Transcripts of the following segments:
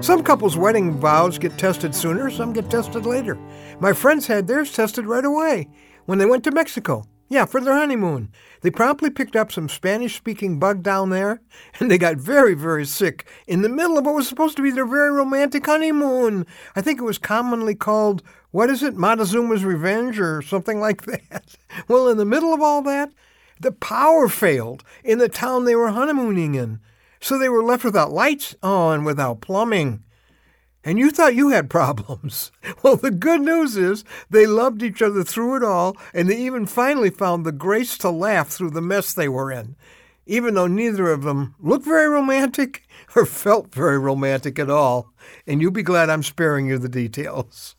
Some couples' wedding vows get tested sooner, some get tested later. My friends had theirs tested right away when they went to Mexico. Yeah, for their honeymoon. They promptly picked up some Spanish-speaking bug down there, and they got very, very sick in the middle of what was supposed to be their very romantic honeymoon. I think it was commonly called, Montezuma's Revenge or something like that. Well, in the middle of all that, the power failed in the town they were honeymooning in. So they were left without lights, and without plumbing. And you thought you had problems. Well, the good news is they loved each other through it all, and they even finally found the grace to laugh through the mess they were in, even though neither of them looked very romantic or felt very romantic at all. And you'll be glad I'm sparing you the details.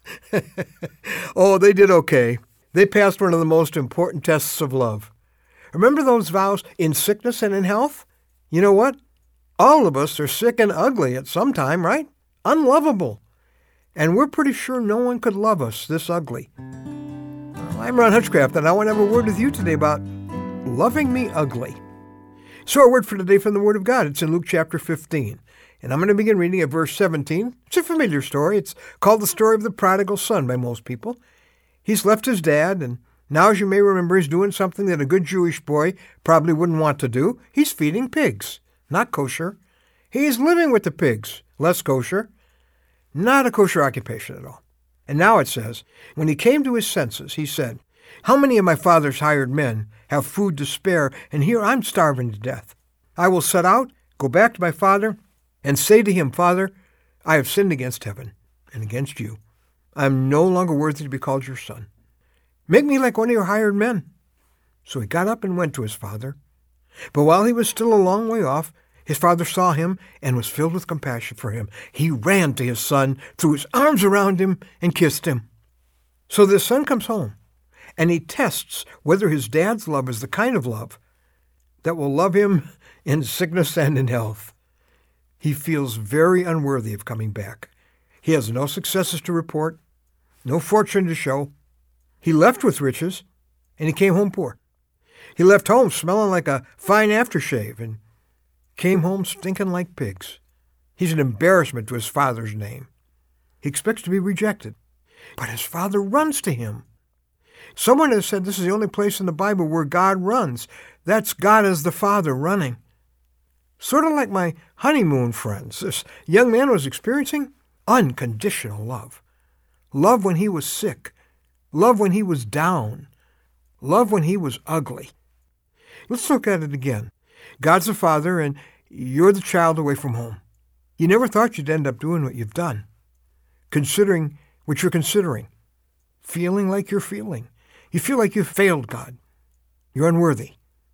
Oh, they did okay. They passed one of the most important tests of love. Remember those vows in sickness and in health? You know what? All of us are sick and ugly at some time, right? Unlovable. And we're pretty sure no one could love us this ugly. Well, I'm Ron Hutchcraft, and I want to have a word with you today about loving me ugly. So our word for today from the Word of God, it's in Luke chapter 15. And I'm going to begin reading at verse 17. It's a familiar story. It's called the story of the prodigal son by most people. He's left his dad, and now, as you may remember, he's doing something that a good Jewish boy probably wouldn't want to do. He's feeding pigs. Not kosher. He's living with the pigs. Less kosher. Not a kosher occupation at all. And now it says, when he came to his senses, he said, how many of my father's hired men have food to spare, and here I'm starving to death? I will set out, go back to my father, and say to him, Father, I have sinned against heaven and against you. I am no longer worthy to be called your son. Make me like one of your hired men. So he got up and went to his father. But while he was still a long way off, his father saw him and was filled with compassion for him. He ran to his son, threw his arms around him, and kissed him. So the son comes home, and he tests whether his dad's love is the kind of love that will love him in sickness and in health. He feels very unworthy of coming back. He has no successes to report, no fortune to show. He left with riches, and he came home poor. He left home smelling like a fine aftershave, and came home stinking like pigs. He's an embarrassment to his father's name. He expects to be rejected, but his father runs to him. Someone has said this is the only place in the Bible where God runs. That's God as the Father running. Sort of like my honeymoon friends. This young man was experiencing unconditional love. Love when he was sick. Love when he was down. Love when he was ugly. Let's look at it again. God's the Father, and you're the child away from home. You never thought you'd end up doing what you've done. Considering what you're considering. Feeling like you're feeling. You feel like you've failed God. You're unworthy.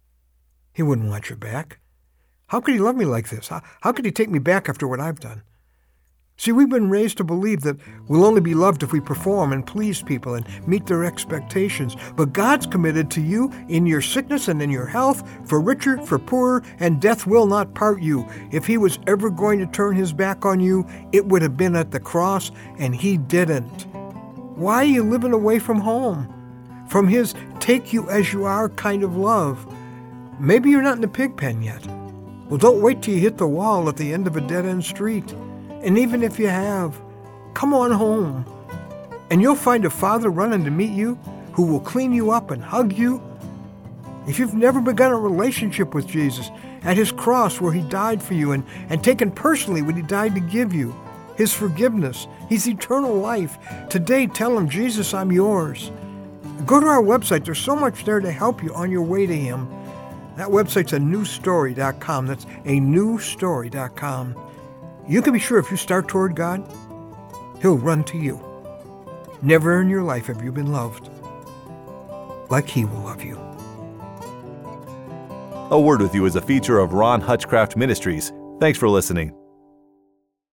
He wouldn't want you back. How could he love me like this? How could he take me back after what I've done? See, we've been raised to believe that we'll only be loved if we perform and please people and meet their expectations. But God's committed to you in your sickness and in your health, for richer, for poorer, and death will not part you. If he was ever going to turn his back on you, it would have been at the cross, and he didn't. Why are you living away from home? From his take you as you are kind of love. Maybe you're not in the pig pen yet. Well, don't wait till you hit the wall at the end of a dead-end street. And even if you have, come on home. And you'll find a father running to meet you who will clean you up and hug you. If you've never begun a relationship with Jesus, at his cross where he died for you and taken personally what he died to give you, his forgiveness, his eternal life, today tell him, Jesus, I'm yours. Go to our website. There's so much there to help you on your way to him. That website's anewstory.com. That's anewstory.com. You can be sure if you start toward God, he'll run to you. Never in your life have you been loved like he will love you. A Word with You is a feature of Ron Hutchcraft Ministries. Thanks for listening.